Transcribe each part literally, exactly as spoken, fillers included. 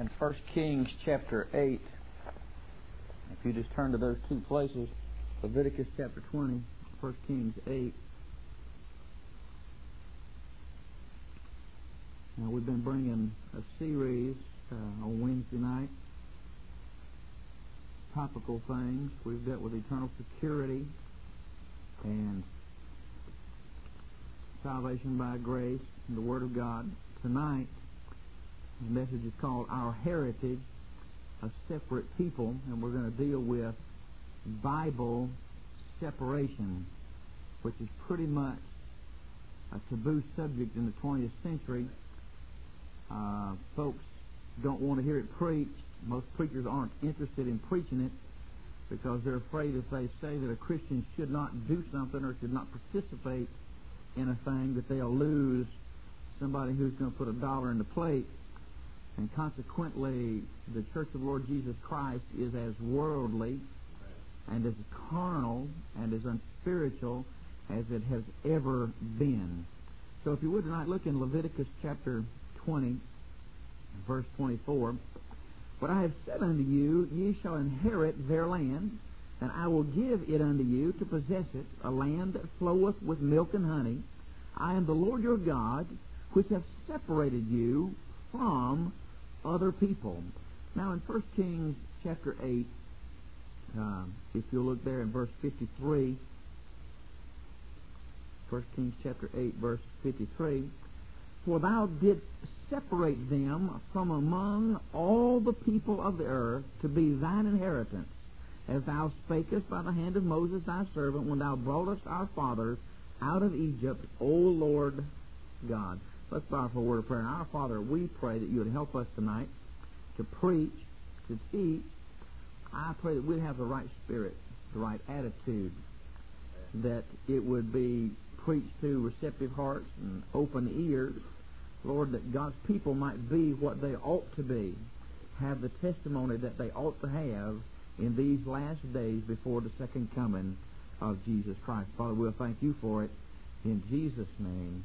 in First Kings chapter eight. If you just turn to those two places, Leviticus chapter twenty, First Kings eight. Now, we've been bringing a series uh, on Wednesday night, topical things. We've dealt with eternal security and salvation by grace and the Word of God. Tonight, the message is called Our Heritage, a Separate People, and we're going to deal with Bible separation, which is pretty much a taboo subject in the twentieth century. Uh, folks don't want to hear it preached. Most preachers aren't interested in preaching it because they're afraid if they say that a Christian should not do something or should not participate in a thing that they'll lose somebody who's going to put a dollar in the plate. And consequently, the Church of Lord Jesus Christ is as worldly and as carnal and as unspiritual as it has ever been. So if you would tonight, look in Leviticus chapter twenty, verse twenty-four. What I have said unto you, ye shall inherit their land, and I will give it unto you to possess it, a land that floweth with milk and honey. I am the Lord your God, which have separated you from other people. Now in First Kings chapter eight, uh, if you'll look there in verse fifty-three, First Kings chapter eight, verse fifty-three, for thou didst separate them from among all the people of the earth to be thine inheritance, as thou spakest by the hand of Moses thy servant, when thou broughtest our fathers out of Egypt, O Lord God. Let's bow for a word of prayer. And our Father, we pray that you would help us tonight to preach, to teach. I pray that we'd have the right spirit, the right attitude, that it would be preached to receptive hearts and open ears. Lord, that God's people might be what they ought to be, have the testimony that they ought to have in these last days before the second coming of Jesus Christ. Father, we'll thank you for it. In Jesus' name,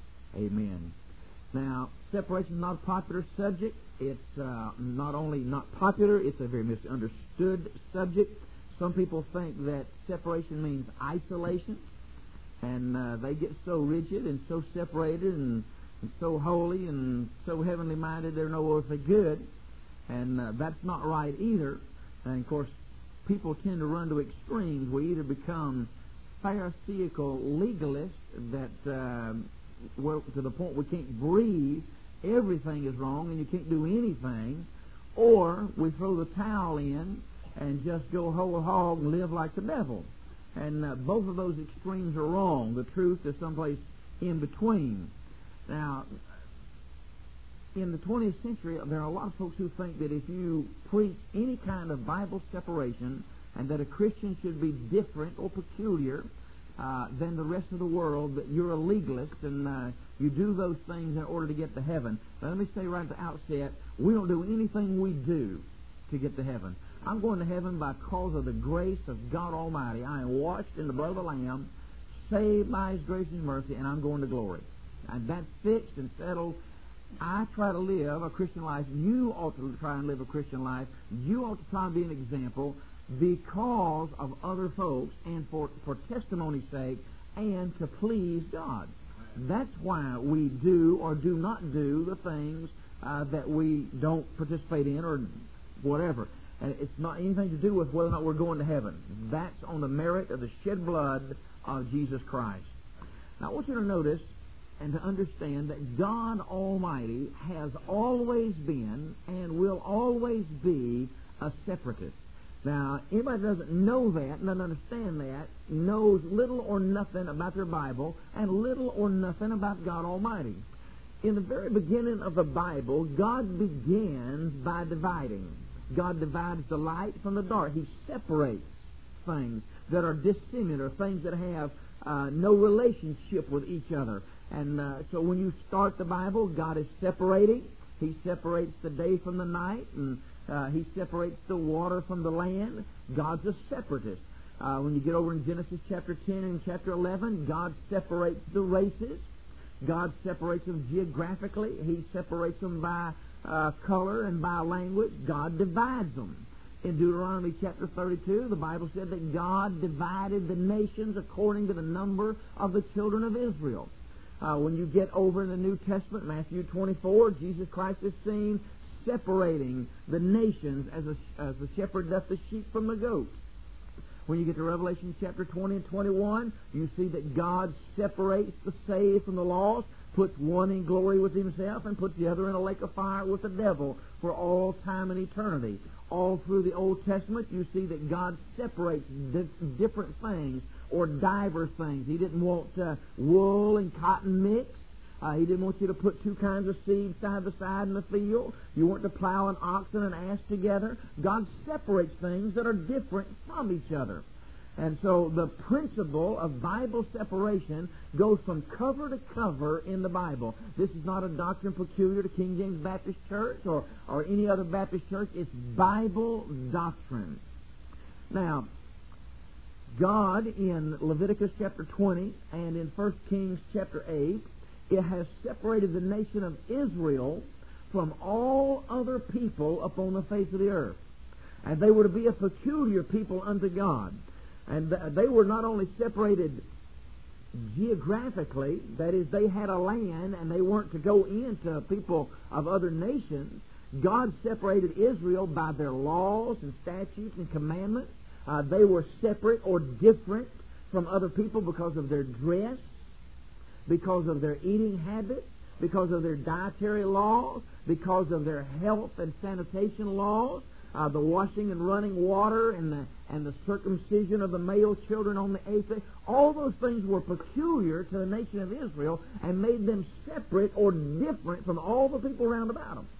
amen. Now, separation is not a popular subject. It's uh, not only not popular, it's a very misunderstood subject. Some people think that separation means isolation, and uh, they get so rigid and so separated and, and so holy and so heavenly minded they're no earthly good, and uh, that's not right either. And of course, people tend to run to extremes. We either become Pharisaical legalists that uh, where, to the point we can't breathe, everything is wrong and you can't do anything, or we throw the towel in and just go whole hog and live like the devil. And uh, both of those extremes are wrong. The truth is someplace in between. Now, in the twentieth century, there are a lot of folks who think that if you preach any kind of Bible separation and that a Christian should be different or peculiar uh, than the rest of the world, that you're a legalist and uh, you do those things in order to get to heaven. Now, let me say right at the outset, we don't do anything we do to get to heaven. I'm going to heaven by cause of the grace of God Almighty. I am washed in the blood of the Lamb, saved by His grace and His mercy, and I'm going to glory. And that's fixed and settled. I try to live a Christian life. You ought to try and live a Christian life. You ought to try and be an example because of other folks and for, for testimony's sake and to please God. That's why we do or do not do the things uh, that we don't participate in or whatever. And it's not anything to do with whether or not we're going to heaven. That's on the merit of the shed blood of Jesus Christ. Now, I want you to notice and to understand that God Almighty has always been and will always be a separatist. Now, anybody that doesn't know that and doesn't understand that knows little or nothing about their Bible and little or nothing about God Almighty. In the very beginning of the Bible, God begins by dividing. God divides the light from the dark. He separates things that are dissimilar, things that have uh, no relationship with each other. And uh, so when you start the Bible, God is separating. He separates the day from the night, and uh, He separates the water from the land. God's a separatist. Uh, when you get over in Genesis chapter ten and chapter eleven, God separates the races. God separates them geographically. He separates them by uh, color and by language. God divides them. In Deuteronomy chapter thirty-two, the Bible said that God divided the nations according to the number of the children of Israel. Uh, when you get over in the New Testament, Matthew twenty-four, Jesus Christ is seen separating the nations as a, as a shepherd doth the sheep from the goats. When you get to Revelation chapter twenty and twenty-one, you see that God separates the saved from the lost, puts one in glory with himself, and puts the other in a lake of fire with the devil for all time and eternity. All through the Old Testament, you see that God separates di- different things or diverse things. He didn't want uh, wool and cotton mixed. Uh, he didn't want you to put two kinds of seed side by side in the field. You weren't to plow an ox and an ass together. God separates things that are different from each other. And so the principle of Bible separation goes from cover to cover in the Bible. This is not a doctrine peculiar to King James Baptist Church or, or any other Baptist church. It's Bible doctrine. Now, God in Leviticus chapter twenty and in First Kings chapter eight, it has separated the nation of Israel from all other people upon the face of the earth. And they were to be a peculiar people unto God. And they were not only separated geographically, that is, they had a land and they weren't to go into people of other nations. God separated Israel by their laws and statutes and commandments. Uh, they were separate or different from other people because of their dress, because of their eating habits, because of their dietary laws, because of their health and sanitation laws. Uh, the washing and running water and the and the circumcision of the male children on the eighth day, all those things were peculiar to the nation of Israel and made them separate or different from all the people around about them.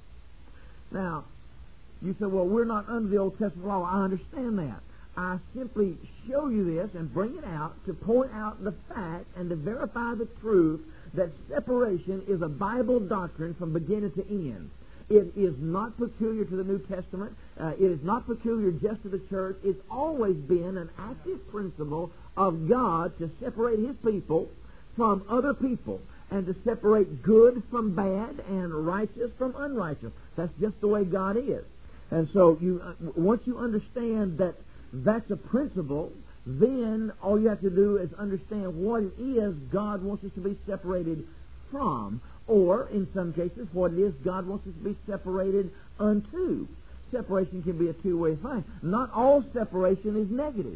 Now, you say, well, we're not under the Old Testament law. I understand that. I simply show you this and bring it out to point out the fact and to verify the truth that separation is a Bible doctrine from beginning to end. It is not peculiar to the New Testament. Uh, it is not peculiar just to the church. It's always been an active principle of God to separate His people from other people and to separate good from bad and righteous from unrighteous. That's just the way God is. And so you, uh, once you understand that that's a principle, then all you have to do is understand what it is God wants us to be separated from. Or, in some cases, what it is God wants us to be separated unto. Separation can be a two-way thing. Not all separation is negative.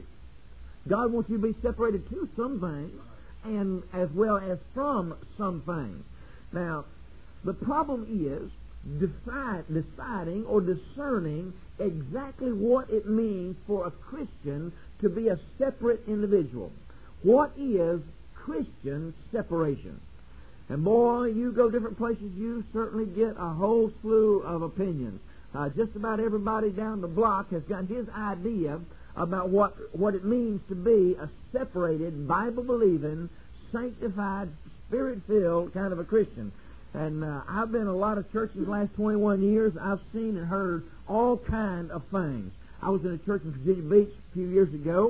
God wants you to be separated to some things, and as well as from some things. Now, the problem is decide, deciding or discerning exactly what it means for a Christian to be a separate individual. What is Christian separation? And boy, you go different places, you certainly get a whole slew of opinions. Uh, just about everybody down the block has got his idea about what, what it means to be a separated, Bible-believing, sanctified, Spirit-filled kind of a Christian. And uh, I've been in a lot of churches the last twenty-one years. I've seen and heard all kind of things. I was in a church in Virginia Beach a few years ago,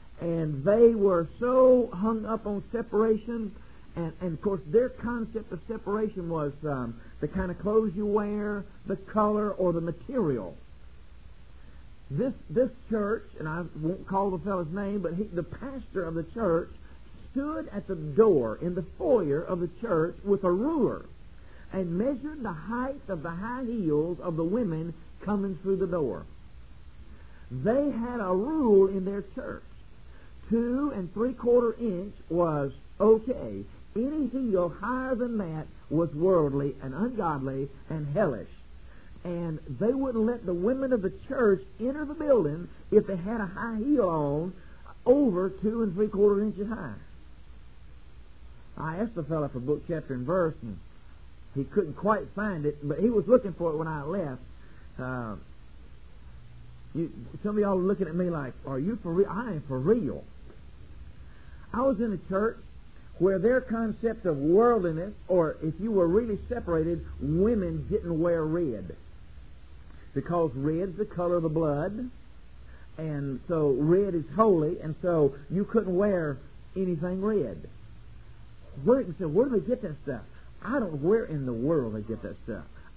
and they were so hung up on separation. And, and, of course, their concept of separation was um, the kind of clothes you wear, the color, or the material. This this church, and I won't call the fellow's name, but he, the pastor of the church stood at the door in the foyer of the church with a ruler and measured the height of the high heels of the women coming through the door. They had a rule in their church. Two and three-quarter inch was okay. Any heel higher than that was worldly and ungodly and hellish. And they wouldn't let the women of the church enter the building if they had a high heel on over two and three-quarter inches high. I asked the fellow for book, chapter, and verse, and he couldn't quite find it, but he was looking for it when I left. Uh, you, some of y'all are looking at me like, are you for real? I am for real. I was in a church where their concept of worldliness, or if you were really separated, women didn't wear red. Because red's the color of the blood, and so red is holy, and so you couldn't wear anything red. Where, so where do they get that stuff? I don't know where in the world they get that stuff.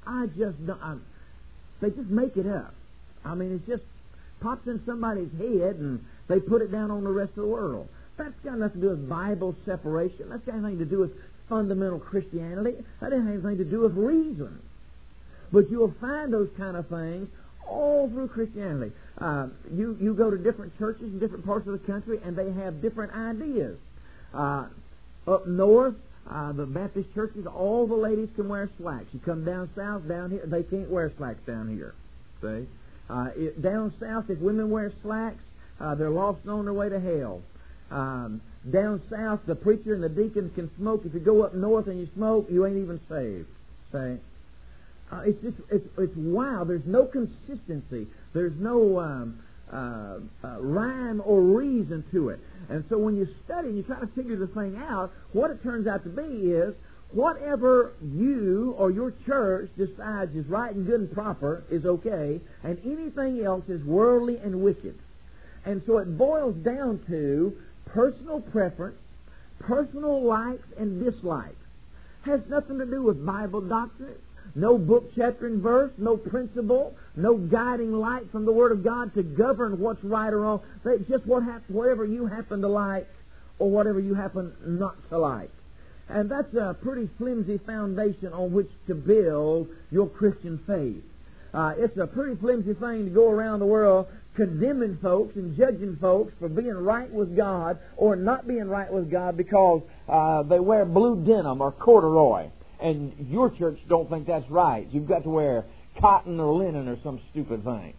I just don't, I, they just make it up. I mean, it just pops in somebody's head and they put it down on the rest of the world. That's got nothing to do with Bible separation. That's got nothing to do with fundamental Christianity. That doesn't have anything to do with reason. But you'll find those kind of things all through Christianity. Uh, you, you go to different churches in different parts of the country, and they have different ideas. Uh, up north, uh, the Baptist churches, all the ladies can wear slacks. You come down south, down here, they can't wear slacks down here. See? Uh, it, down south, if women wear slacks, uh, they're lost and on their way to hell. Um, down south, the preacher and the deacon can smoke. If you go up north and you smoke, you ain't even saved. See? Uh, it's just, it's, it's wow. There's no consistency. There's no um, uh, uh, rhyme or reason to it. And so when you study and you try to figure the thing out, what it turns out to be is whatever you or your church decides is right and good and proper is okay, and anything else is worldly and wicked. And so it boils down to personal preference, personal likes and dislikes. Has nothing to do with Bible doctrine. No book, chapter, and verse, no principle, no guiding light from the Word of God to govern what's right or wrong. It's just what happens, whatever you happen to like or whatever you happen not to like. And that's a pretty flimsy foundation on which to build your Christian faith. Uh, it's a pretty flimsy thing to go around the world condemning folks and judging folks for being right with God or not being right with God because uh, they wear blue denim or corduroy. And your church don't think that's right. You've got to wear cotton or linen or some stupid thing.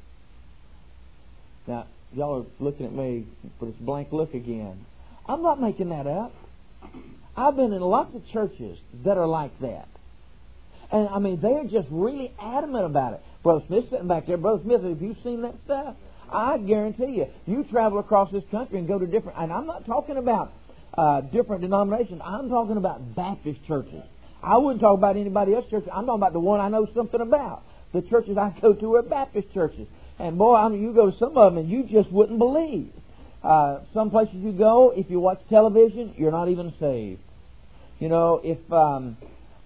Now, y'all are looking at me with this blank look again. I'm not making that up. I've been in lots of churches that are like that. And, I mean, they're just really adamant about it. Brother Smith's sitting back there. Brother Smith, have you seen that stuff? I guarantee you, you travel across this country and go to different... And I'm not talking about uh, different denominations. I'm talking about Baptist churches. I wouldn't talk about anybody else's church. I'm talking about the one I know something about. The churches I go to are Baptist churches. And boy, I mean, you go to some of them and you just wouldn't believe. Uh, some places you go, if you watch television, you're not even saved. You know, if um,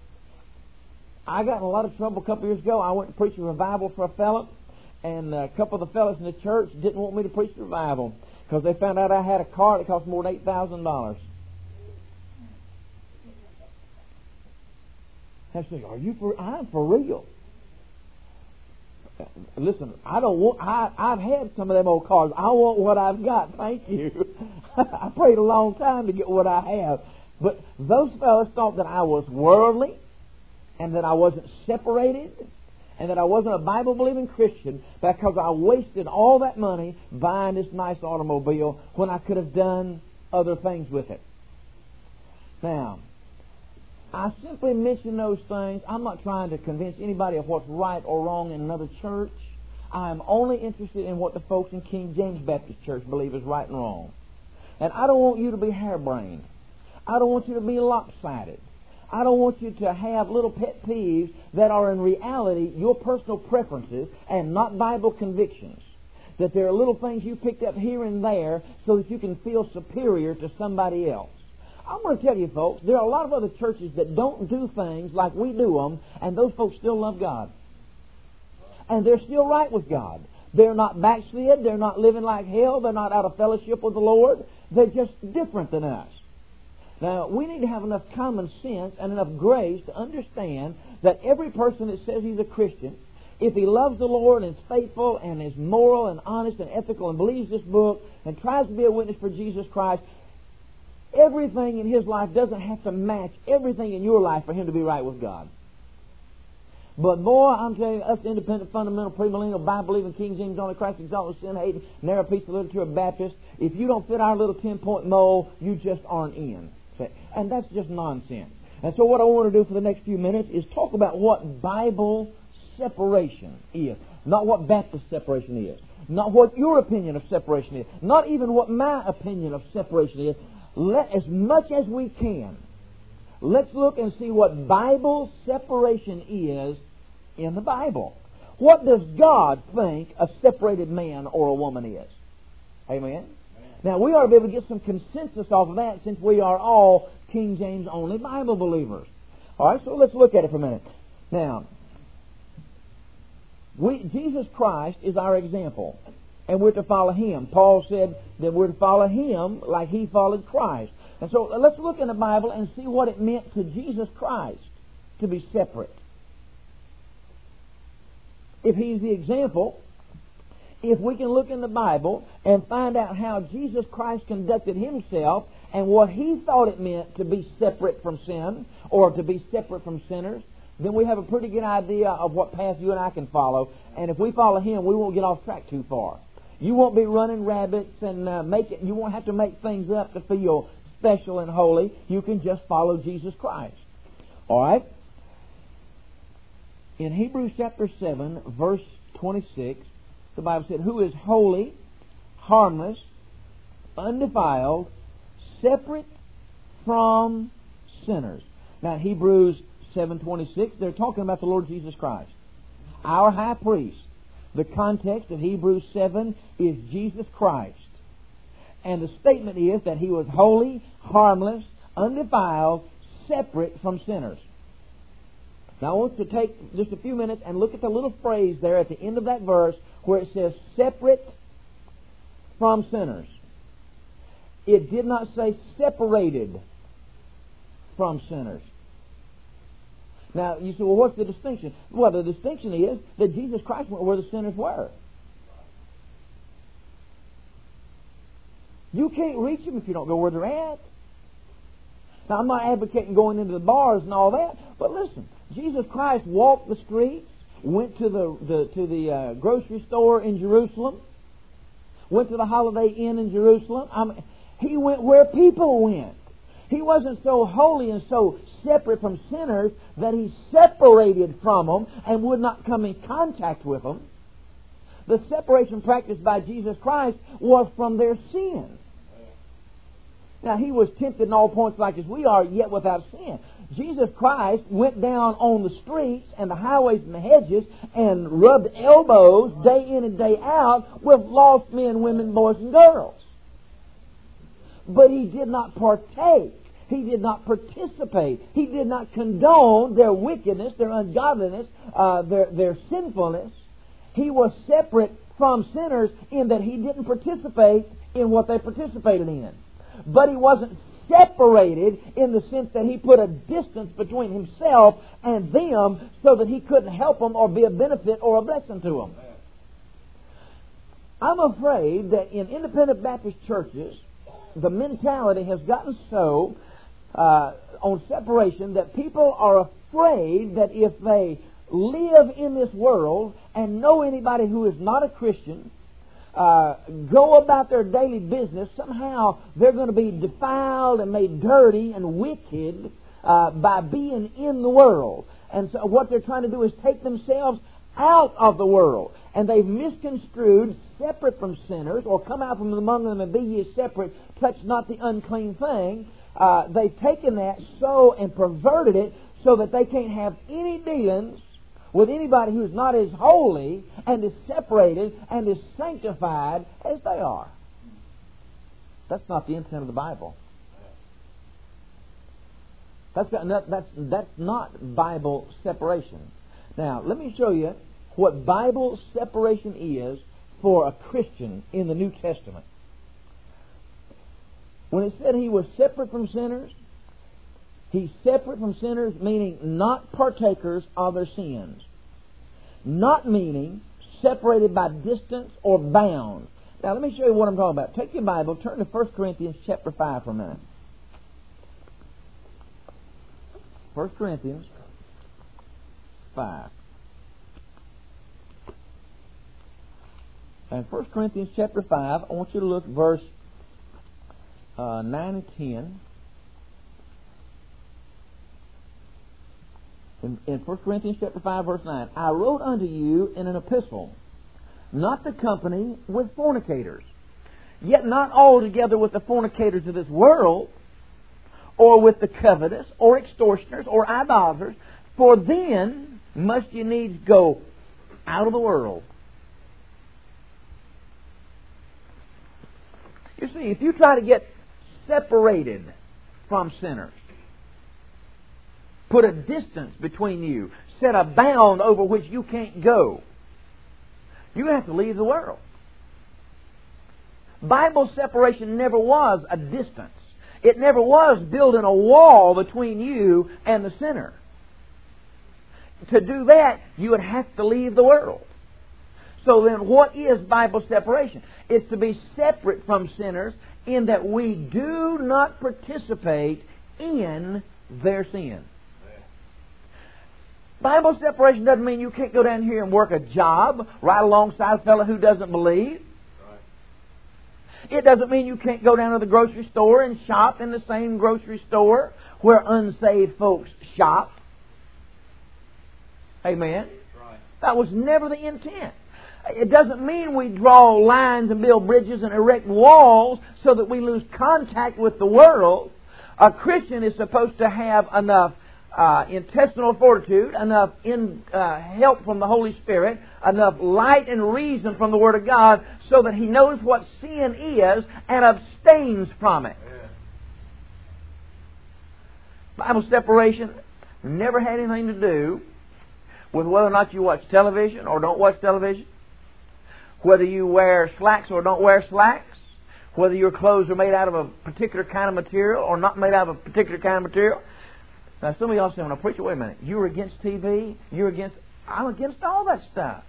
I got in a lot of trouble a couple years ago, I went to preach a revival for a fellow, and a couple of the fellows in the church didn't want me to preach the revival because they found out I had a car that cost more than eight thousand dollars. I said, "Are you for? I'm for real." Listen, I don't want. I I've had some of them old cars. I want what I've got. Thank you. I prayed a long time to get what I have, but those fellows thought that I was worldly, and that I wasn't separated, and that I wasn't a Bible believing Christian because I wasted all that money buying this nice automobile when I could have done other things with it. Now, I simply mention those things. I'm not trying to convince anybody of what's right or wrong in another church. I am only interested in what the folks in King James Baptist Church believe is right and wrong. And I don't want you to be harebrained. I don't want you to be lopsided. I don't want you to have little pet peeves that are in reality your personal preferences and not Bible convictions. That there are little things you picked up here and there so that you can feel superior to somebody else. I'm going to tell you, folks, there are a lot of other churches that don't do things like we do them, and those folks still love God. And they're still right with God. They're not backslid. They're not living like hell. They're not out of fellowship with the Lord. They're just different than us. Now, we need to have enough common sense and enough grace to understand that every person that says he's a Christian, if he loves the Lord and is faithful and is moral and honest and ethical and believes this book and tries to be a witness for Jesus Christ, everything in his life doesn't have to match everything in your life for him to be right with God. But boy, I'm telling you, us independent, fundamental, premillennial, Bible-believing, King James only, Christ exalted, sin-hating, narrow piece of literature of Baptists, if you don't fit our little ten-point mold, you just aren't in. And that's just nonsense. And so what I want to do for the next few minutes is talk about what Bible separation is. Not what Baptist separation is. Not what your opinion of separation is. Not even what my opinion of separation is. Let, as much as we can, let's look and see what Bible separation is in the Bible. What does God think a separated man or a woman is? Amen? Now, we ought to be able to get some consensus off of that since we are all King James only Bible believers. All right, so let's look at it for a minute. Now, We, Jesus Christ is our example, and we're to follow Him. Paul said that we're to follow Him like He followed Christ. And so let's look in the Bible and see what it meant to Jesus Christ to be separate. If He's the example, if we can look in the Bible and find out how Jesus Christ conducted Himself and what He thought it meant to be separate from sin or to be separate from sinners, then we have a pretty good idea of what path you and I can follow. And if we follow Him, we won't get off track too far. You won't be running rabbits and uh, make it. You won't have to make things up to feel special and holy. You can just follow Jesus Christ. All right? In Hebrews chapter seven, verse twenty-six, the Bible said, "Who is holy, harmless, undefiled, separate from sinners." Now, Hebrews seven twenty-six, they're talking about the Lord Jesus Christ, our high priest. The context of Hebrews seven is Jesus Christ. And the statement is that He was holy, harmless, undefiled, separate from sinners. Now I want you to take just a few minutes and look at the little phrase there at the end of that verse where it says separate from sinners. It did not say separated from sinners. Now, you say, well, what's the distinction? Well, the distinction is that Jesus Christ went where the sinners were. You can't reach them if you don't go where they're at. Now, I'm not advocating going into the bars and all that, but listen, Jesus Christ walked the streets, went to the, the to the uh, grocery store in Jerusalem, went to the Holiday Inn in Jerusalem. I mean, He went where people went. He wasn't so holy and so separate from sinners that He separated from them and would not come in contact with them. The separation practiced by Jesus Christ was from their sins. Now, He was tempted in all points like as we are, yet without sin. Jesus Christ went down on the streets and the highways and the hedges and rubbed elbows day in and day out with lost men, women, boys, and girls. But He did not partake. He did not participate. He did not condone their wickedness, their ungodliness, uh, their, their sinfulness. He was separate from sinners in that He didn't participate in what they participated in. But He wasn't separated in the sense that He put a distance between Himself and them so that He couldn't help them or be a benefit or a blessing to them. I'm afraid that in independent Baptist churches, the mentality has gotten so uh, on separation that people are afraid that if they live in this world and know anybody who is not a Christian, uh, go about their daily business, somehow they're going to be defiled and made dirty and wicked uh, by being in the world. And so what they're trying to do is take themselves out of the world. And they've misconstrued separate from sinners, or come out from among them and be ye separate, touch not the unclean thing. Uh, they've taken that so and perverted it so that they can't have any dealings with anybody who's not as holy and as separated and as sanctified as they are. That's not the intent of the Bible. That's, that's, that's not Bible separation. Now, let me show you what Bible separation is for a Christian in the New Testament. When it said He was separate from sinners, He's separate from sinners, meaning not partakers of their sins. Not meaning separated by distance or bound. Now, let me show you what I'm talking about. Take your Bible, turn to First Corinthians chapter five for a minute. First Corinthians five. And First Corinthians chapter five, I want you to look at verse uh, nine and ten. In, in First Corinthians chapter five, verse nine, I wrote unto you in an epistle, not to company with fornicators, yet not altogether with the fornicators of this world, or with the covetous, or extortioners, or idolaters, for then must you needs go out of the world. You see, if you try to get separated from sinners, put a distance between you, set a bound over which you can't go, You have to leave the world. Bible separation never was a distance. It never was building a wall between you and the sinner. To do that, you would have to leave the world. So then what is Bible separation? It's to be separate from sinners in that we do not participate in their sin. Bible separation doesn't mean you can't go down here and work a job right alongside a fellow who doesn't believe. It doesn't mean you can't go down to the grocery store and shop in the same grocery store where unsaved folks shop. Amen. That was never the intent. It doesn't mean we draw lines and build bridges and erect walls so that we lose contact with the world. A Christian is supposed to have enough uh, intestinal fortitude, enough in, uh, help from the Holy Spirit, enough light and reason from the Word of God so that he knows what sin is and abstains from it. Yeah. Bible separation never had anything to do with whether or not you watch television or don't watch television, whether you wear slacks or don't wear slacks, whether your clothes are made out of a particular kind of material or not made out of a particular kind of material. Now, some of y'all say, when I preach, wait a minute, you're against T V? You're against... I'm against all that stuff.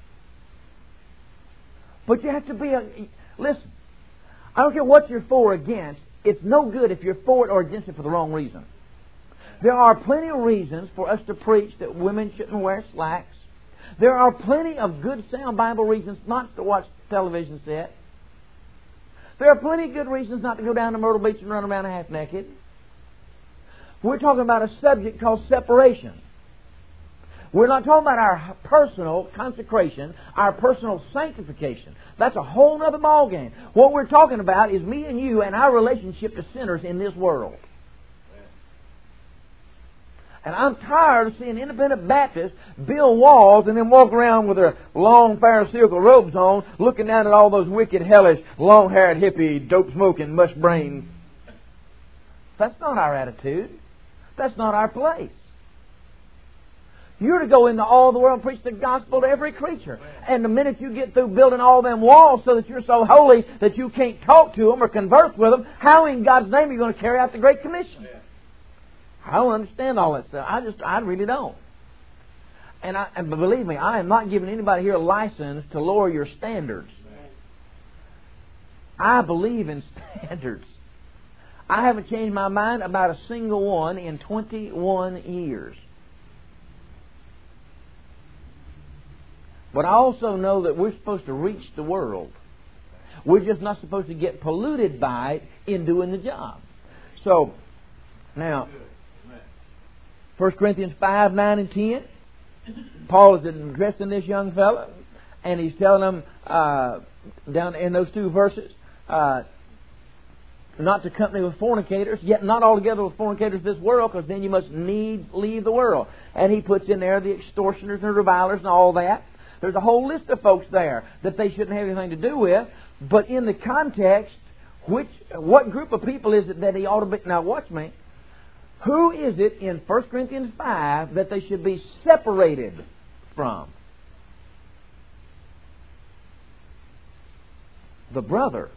But you have to be a... Listen, I don't care what you're for or against. It's no good if you're for it or against it for the wrong reason. There are plenty of reasons for us to preach that women shouldn't wear slacks. There are plenty of good sound Bible reasons not to watch television set. There are plenty of good reasons not to go down to Myrtle Beach and run around half naked. We're talking about a subject called separation. We're not talking about our personal consecration, our personal sanctification. That's a whole other ballgame. What we're talking about is me and you and our relationship to sinners in this world. And I'm tired of seeing independent Baptists build walls and then walk around with their long Pharisaical robes on, looking down at all those wicked, hellish, long-haired, hippie, dope-smoking, mush-brained. That's not our attitude. That's not our place. You're to go into all the world and preach the gospel to every creature. And the minute you get through building all them walls so that you're so holy that you can't talk to them or converse with them, how in God's name are you going to carry out the Great Commission? I don't understand all that stuff. I just, I really don't. And, I, and believe me, I am not giving anybody here a license to lower your standards. I believe in standards. I haven't changed my mind about a single one in twenty-one years. But I also know that we're supposed to reach the world. We're just not supposed to get polluted by it in doing the job. So, now, First Corinthians five, nine, and ten, Paul is addressing this young fellow, and he's telling him, uh, down in those two verses, uh, not to company with fornicators, yet not altogether with fornicators of this world, because then you must needs leave the world. And he puts in there the extortioners and revilers and all that. There's a whole list of folks there that they shouldn't have anything to do with. But in the context, which what group of people is it that he ought to be... Now watch me. Who is it in First Corinthians five that they should be separated from? The brother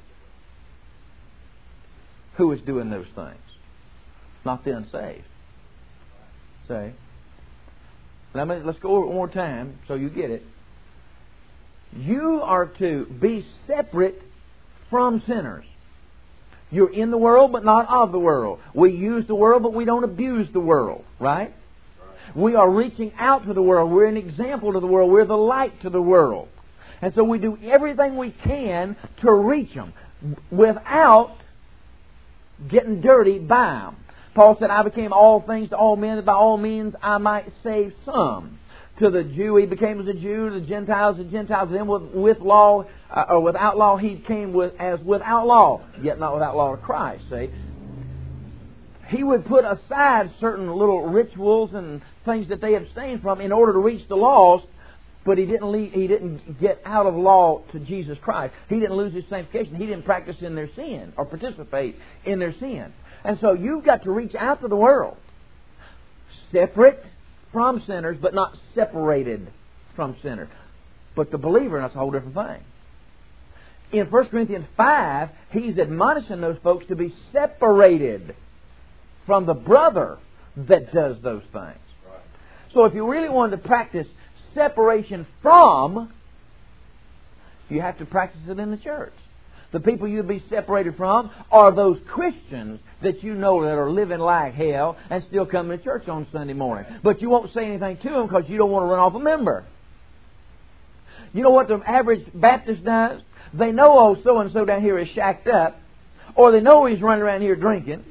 who is doing those things, not the unsaved. Say. Let me, let's go over it one more time so you get it. You are to be separate from sinners. You're in the world, but not of the world. We use the world, but we don't abuse the world. Right? Right? We are reaching out to the world. We're an example to the world. We're the light to the world. And so we do everything we can to reach them without getting dirty by them. Paul said, I became all things to all men, that by all means I might save some. To the Jew, he became as a Jew. To the Gentiles, the Gentiles. Then with, with law, uh, or without law, he came with, as without law, yet not without law of Christ. See, he would put aside certain little rituals and things that they abstained from in order to reach the lost. But he didn't leave, he didn't get out of law to Jesus Christ. He didn't lose his sanctification. He didn't practice in their sin or participate in their sin. And so you've got to reach out to the world, separate from sinners, but not separated from sinners. But the believer, that's a whole different thing. In First Corinthians five, he's admonishing those folks to be separated from the brother that does those things. Right. So if you really wanted to practice separation from, you have to practice it in the church. The people you'd be separated from are those Christians that you know that are living like hell and still coming to church on Sunday morning. But you won't say anything to them because you don't want to run off a member. You know what the average Baptist does? They know, oh, so-and-so down here is shacked up, or they know he's running around here drinking.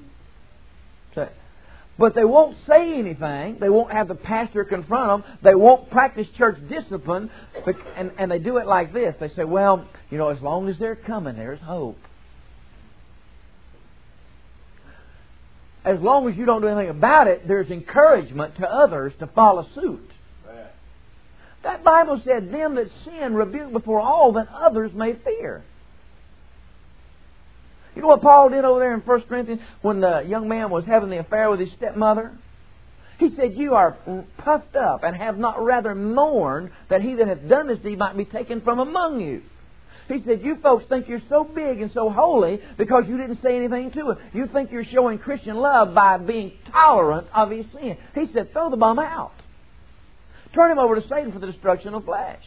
But they won't say anything. They won't have the pastor confront them. They won't practice church discipline. And, and they do it like this. They say, well, you know, as long as they're coming, there's hope. As long as you don't do anything about it, there's encouragement to others to follow suit. That Bible said, them that sin rebuke before all, that others may fear. You know what Paul did over there in First Corinthians when the young man was having the affair with his stepmother? He said, you are puffed up and have not rather mourned that he that hath done this deed might be taken from among you. He said, you folks think you're so big and so holy because you didn't say anything to him. You think you're showing Christian love by being tolerant of his sin. He said, throw the bum out. Turn him over to Satan for the destruction of flesh.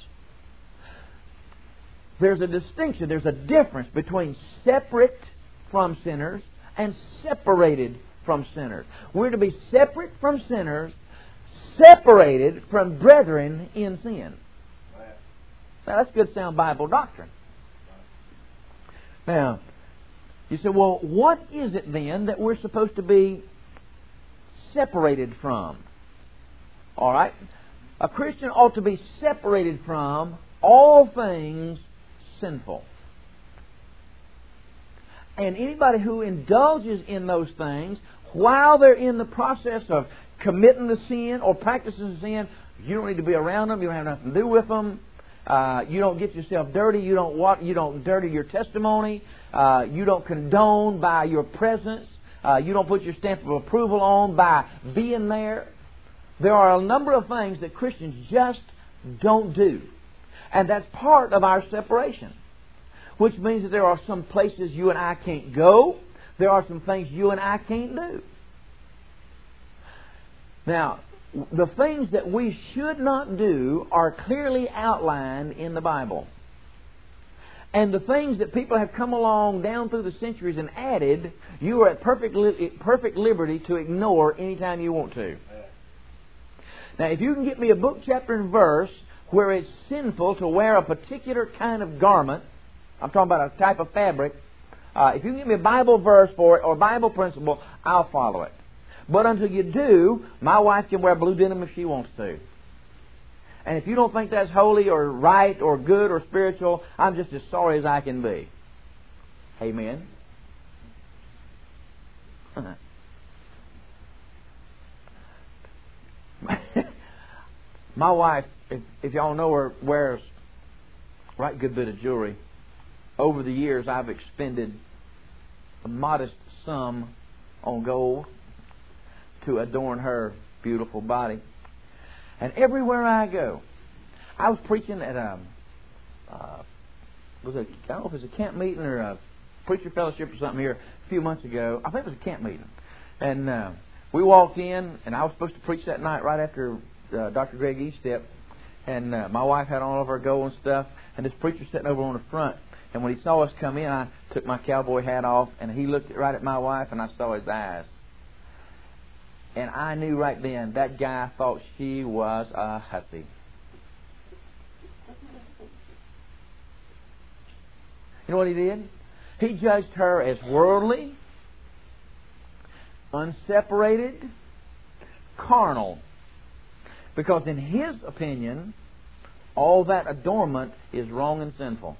There's a distinction, there's a difference between separate from sinners and separated from sinners. We're to be separate from sinners, separated from brethren in sin. Now that's good sound Bible doctrine. Now, you say, well, what is it then that we're supposed to be separated from? All right. A Christian ought to be separated from all things sinful. And anybody who indulges in those things while they're in the process of committing the sin or practicing sin, you don't need to be around them. You don't have nothing to do with them. Uh, you don't get yourself dirty. You don't walk, you don't dirty your testimony. Uh, you don't condone by your presence. Uh, you don't put your stamp of approval on by being there. There are a number of things that Christians just don't do. And that's part of our separation. Which means that there are some places you and I can't go. There are some things you and I can't do. Now, the things that we should not do are clearly outlined in the Bible. And the things that people have come along down through the centuries and added, you are at perfect, li- perfect liberty to ignore anytime you want to. Now, if you can get me a book, chapter, and verse where it's sinful to wear a particular kind of garment, I'm talking about a type of fabric, uh, if you can give me a Bible verse for it or Bible principle, I'll follow it. But until you do, my wife can wear blue denim if she wants to. And if you don't think that's holy or right or good or spiritual, I'm just as sorry as I can be. Amen. My wife, if, if y'all know her, wears a right good bit of jewelry. Over the years, I've expended a modest sum on gold to adorn her beautiful body. And everywhere I go, I was preaching at a, uh, was it, I don't know if it was a camp meeting or a preacher fellowship or something here a few months ago. I think it was a camp meeting. And uh, we walked in, and I was supposed to preach that night right after uh, Doctor Greg Eastep. And uh, my wife had on all of her gold and stuff, and this preacher sitting over on the front. And when he saw us come in, I took my cowboy hat off, and he looked right at my wife, and I saw his eyes. And I knew right then that guy thought she was a hussy. You know what he did? He judged her as worldly, unseparated, carnal. Because in his opinion, all that adornment is wrong and sinful.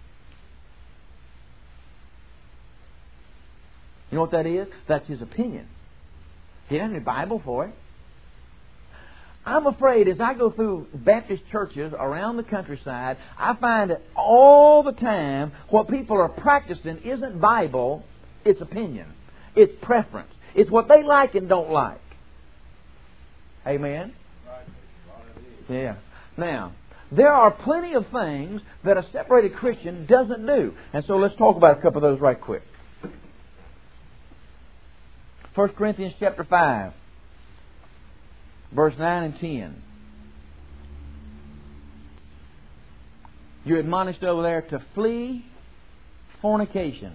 You know what that is? That's his opinion. He doesn't have any Bible for it. I'm afraid as I go through Baptist churches around the countryside, I find that all the time what people are practicing isn't Bible, it's opinion. It's preference. It's what they like and don't like. Amen? Yeah. Now, there are plenty of things that a separated Christian doesn't do. And so let's talk about a couple of those right quick. First Corinthians chapter five, verse nine and ten. You're admonished over there to flee fornication.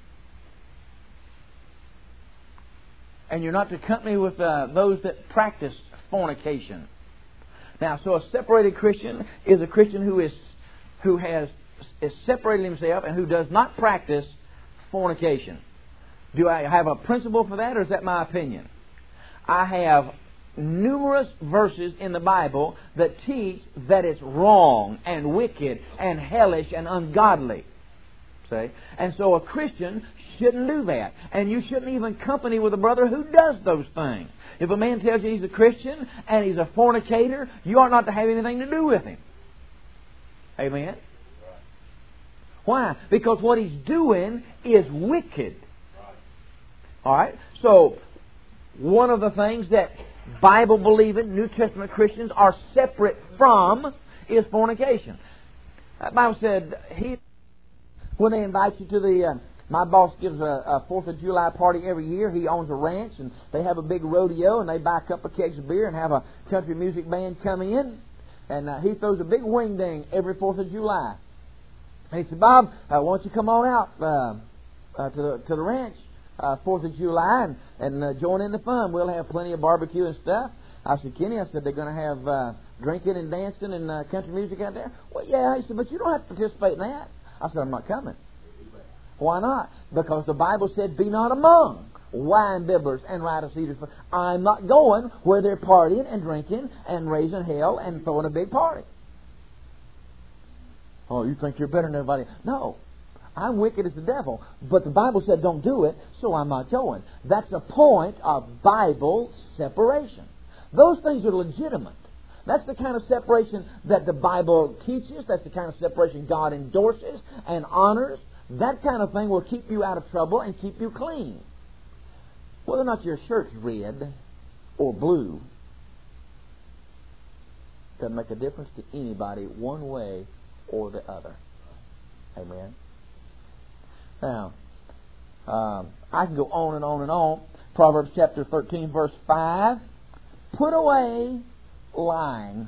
And you're not to company with uh, those that practice fornication. Now, so a separated Christian is a Christian who is who has is separated himself and who does not practice fornication. Do I have a principle for that, or is that my opinion? I have numerous verses in the Bible that teach that it's wrong and wicked and hellish and ungodly. See? And so a Christian shouldn't do that. And you shouldn't even company with a brother who does those things. If a man tells you he's a Christian and he's a fornicator, you ought not to have anything to do with him. Amen? Why? Because what he's doing is wicked. All right? So, one of the things that Bible-believing New Testament Christians are separate from is fornication. The Bible said, he, when they invite you to the... Uh, my boss gives a, a fourth of July party every year. He owns a ranch, and they have a big rodeo, and they buy a couple of kegs of beer and have a country music band come in. And uh, he throws a big wing ding every fourth of July. And he said, Bob, uh, why don't you come on out uh, uh, to, the, to the ranch uh, fourth of July and, and uh, join in the fun. We'll have plenty of barbecue and stuff. I said, Kenny, I said, they're going to have uh, drinking and dancing and uh, country music out there? Well, yeah. He said, but you don't have to participate in that. I said, I'm not coming. Why not? Because the Bible said, be not among wine bibblers and riotous eaters. I'm not going where they're partying and drinking and raising hell and throwing a big party. Oh, you think you're better than everybody? No. I'm wicked as the devil. But the Bible said don't do it, so I'm not going. That's a point of Bible separation. Those things are legitimate. That's the kind of separation that the Bible teaches. That's the kind of separation God endorses and honors. That kind of thing will keep you out of trouble and keep you clean. Whether or not your shirt's red or blue doesn't make a difference to anybody one way or the other. Amen. Now, um, I can go on and on and on. Proverbs chapter thirteen, verse five. Put away lying.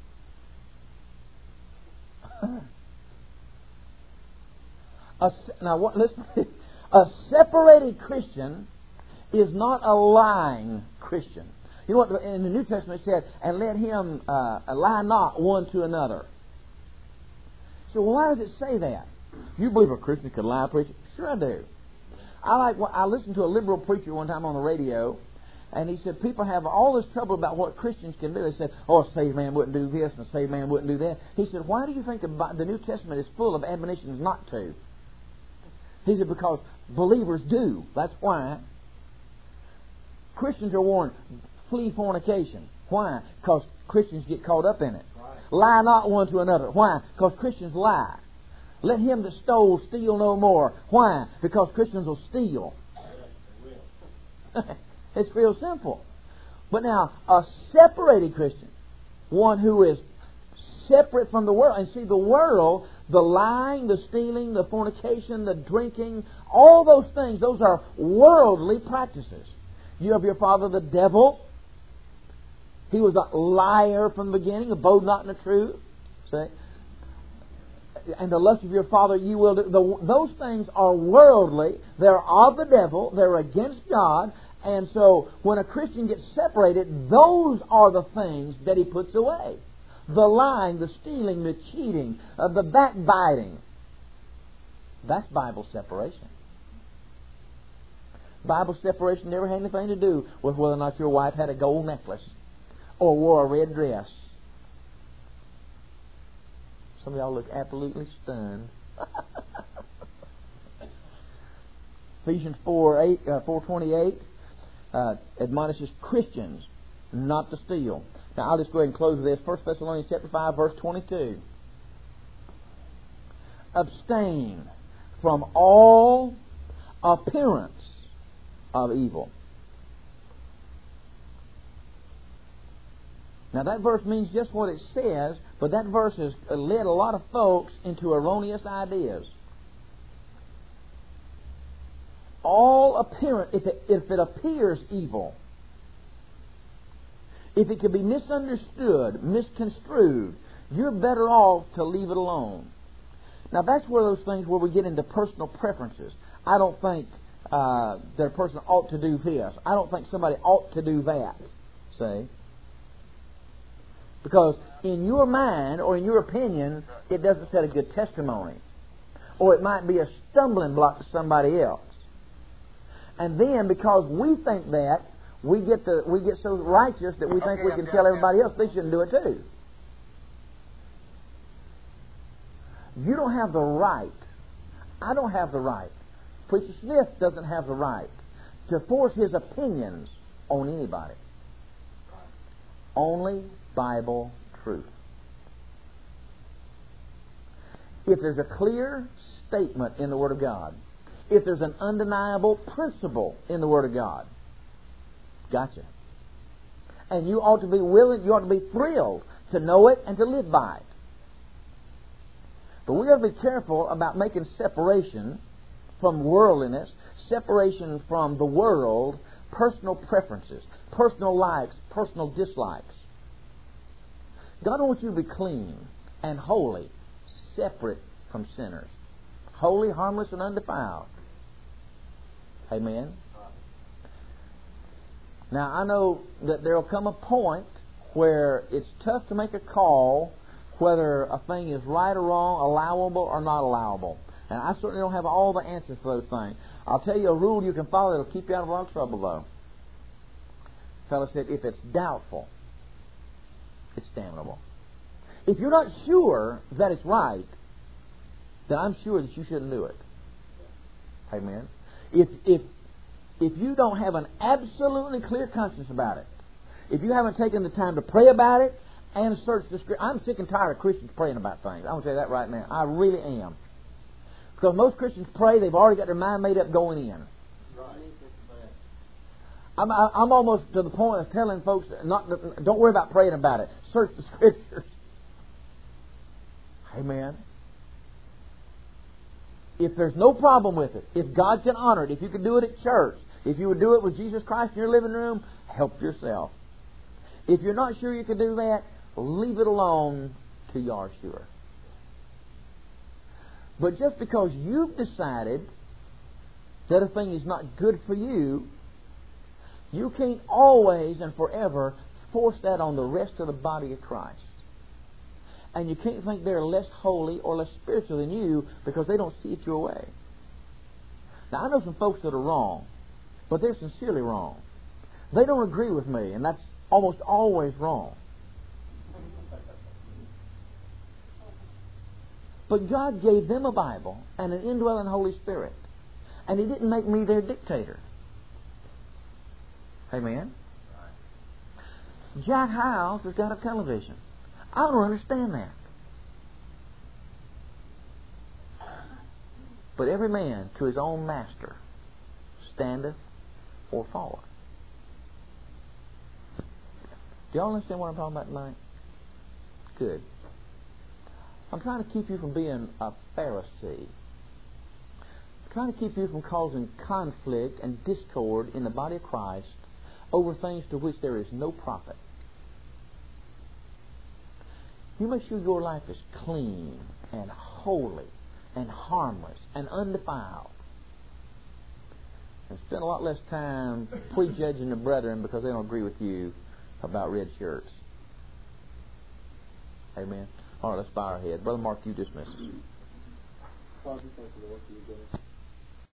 A, now, what, listen. A separated Christian is not a lying Christian. You know what in the New Testament it said, and let him uh, lie not one to another. So why does it say that? You believe a Christian could lie, preacher? Sure I do. I like. I listened to a liberal preacher one time on the radio, and he said people have all this trouble about what Christians can do. They said, "Oh, a saved man wouldn't do this, and a saved man wouldn't do that." He said, "Why do you think the New Testament is full of admonitions not to?" He said, "Because believers do. That's why." Christians are warned, flee fornication. Why? Because Christians get caught up in it. Right. Lie not one to another. Why? Because Christians lie. Let him that stole steal no more. Why? Because Christians will steal. It's real simple. But now, a separated Christian, one who is separate from the world, and see the world, the lying, the stealing, the fornication, the drinking, all those things, those are worldly practices. You have your father the devil. He was a liar from the beginning, abode not in the truth. See? And the lust of your father you will do. The, those things are worldly. They're of the devil. They're against God. And so when a Christian gets separated, those are the things that he puts away. The lying, the stealing, the cheating, uh, the backbiting. That's Bible separation. Bible separation never had anything to do with whether or not your wife had a gold necklace or wore a red dress. Some of y'all look absolutely stunned. Ephesians four eight uh, four twenty eight uh, admonishes Christians not to steal. Now I'll just go ahead and close with this. First Thessalonians chapter five, verse twenty two. Abstain from all appearance of evil. Now that verse means just what it says, but that verse has led a lot of folks into erroneous ideas. All appearance, if it, if it appears evil, if it can be misunderstood, misconstrued, you're better off to leave it alone. Now that's where those things where we get into personal preferences. I don't think uh, that a person ought to do this. I don't think somebody ought to do that. See? Because in your mind or in your opinion, it doesn't set a good testimony. Or it might be a stumbling block to somebody else. And then because we think that, we get the we get so righteous that we think we can tell everybody else they shouldn't do it too. You don't have the right. I don't have the right. Preacher Smith doesn't have the right to force his opinions on anybody. Only Bible truth. If there's a clear statement in the Word of God, if there's an undeniable principle in the Word of God, gotcha. And you ought to be willing, you ought to be thrilled to know it and to live by it. But we got to be careful about making separation from worldliness, separation from the world, personal preferences, personal likes, personal dislikes. God wants you to be clean and holy, separate from sinners. Holy, harmless, and undefiled. Amen. Now, I know that there will come a point where it's tough to make a call whether a thing is right or wrong, allowable or not allowable. And I certainly don't have all the answers for those things. I'll tell you a rule you can follow that will keep you out of a lot of trouble, though. The fellow said, if it's doubtful, it's damnable. If you're not sure that it's right, then I'm sure that you shouldn't do it. Amen. If if if you don't have an absolutely clear conscience about it, if you haven't taken the time to pray about it and search the Scripture, I'm sick and tired of Christians praying about things. I'm going to tell you that right now. I really am. Because most Christians pray, they've already got their mind made up going in. I'm, I'm almost to the point of telling folks, not don't worry about praying about it. Search the Scriptures. Amen. If there's no problem with it, if God can honor it, if you can do it at church, if you would do it with Jesus Christ in your living room, help yourself. If you're not sure you can do that, leave it alone till you are sure. But just because you've decided that a thing is not good for you, you can't always and forever force that on the rest of the body of Christ. And you can't think they're less holy or less spiritual than you because they don't see it your way. Now, I know some folks that are wrong, but they're sincerely wrong. They don't agree with me, and that's almost always wrong. But God gave them a Bible and an indwelling Holy Spirit. And He didn't make me their dictator. Amen? Jack Hyles has got a television. I don't understand that. But every man to his own master standeth or falleth. Do y'all understand what I'm talking about tonight? Good. I'm trying to keep you from being a Pharisee. I'm trying to keep you from causing conflict and discord in the body of Christ over things to which there is no profit. You make sure your life is clean and holy and harmless and undefiled. And spend a lot less time prejudging the brethren because they don't agree with you about red shirts. Amen. All right, let's bow our head. Brother Mark, you dismiss us. Father, thank you, Lord, for your goodness.